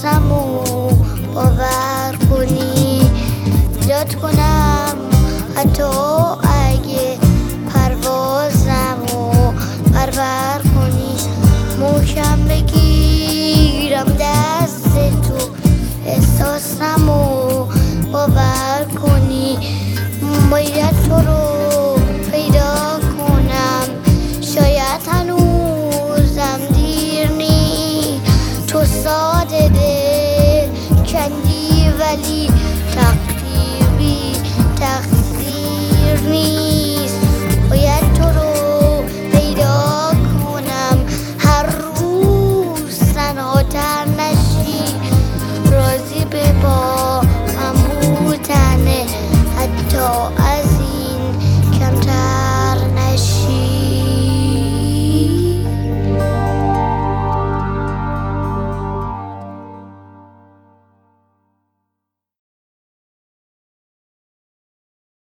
احساسمو باور کنی، یاد کنم حتی اگه پروازمو بربر کنی، محکم بگیرم دست تو، احساسمو باور کنی. باید تو رو پیدا کنم، شاید هنوزم دیر نی. تو ساده دل کندی ولی تقدیر نیست. باید تو رو پیدا کنم، هر روز تنهاتر نشی، راضی به با من بودنه حتی